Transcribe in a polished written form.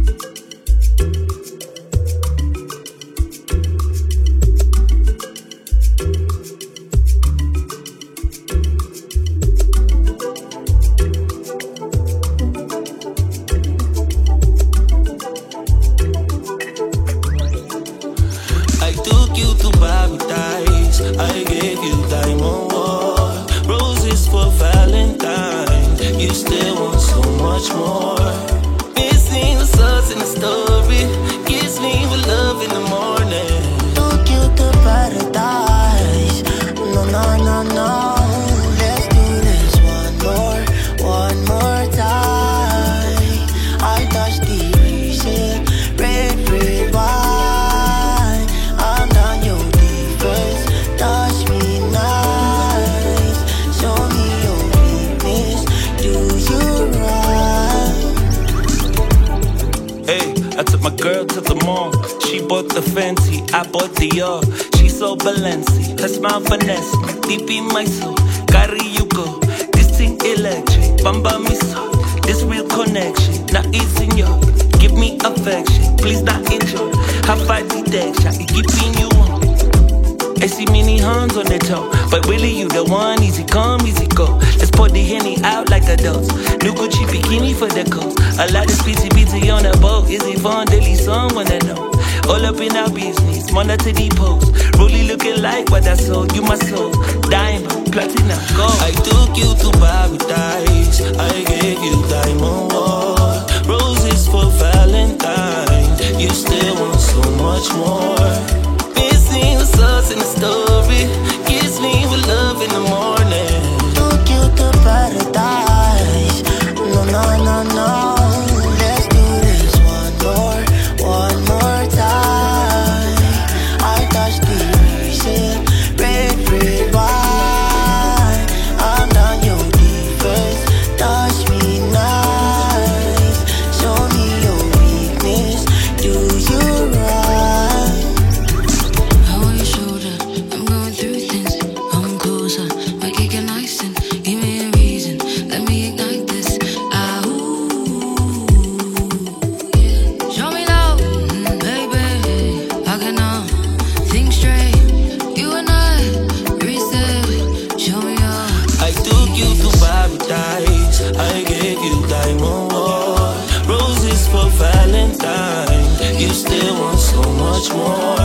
I took you to paradise. I gave you diamond war, roses for Valentine. You still want so much more. Missing the sauce in the story. Kiss me with love in the morning. Took you to paradise. No, no, no, no. Let's do this one more time. I touch the reason, red wine. I'm done your defense. Touch me nice. Show me your weakness. Do you right? Hey, I took my girl to the mall. She bought the Fenty, I bought Dior. She so Balenci, her smile finesse me. Deep in my soul, carry you go. This thing electric, bamba me so. This real connection, not easy yo. Give me affection, please not enjoy. Have fight detection, it keeping you on. I see many hands on the toe, but really you the one. Easy come, easy go. Let's pour the Henny out like adults. New Gucci bikini for the coast. A lot of speedy BT on the boat. Is it fun? Daily someone I know. All up in our business, Monday to the post. Really looking like what I sold. You my soul, diamond, platinum, gold. I took you to paradise. I gave you diamond war, roses for Valentine. You still want so much more. Missing the sauce in the story. Kiss me with love in the morning. Took you to paradise. No, no, no, no. Let's do this one more time. I touch the reason, red wine. I'm done your defense. Touch me nice. Show me your weakness. Do you right? On your shoulder, I'm going through things. Come closer, make it get nice and give me a reason. Let me ignite this. Show me love, baby. I cannot think straight. You and I, reset. Show me up. I took you to paradise. I gave you diamond war, roses for Valentine. You still want so much more.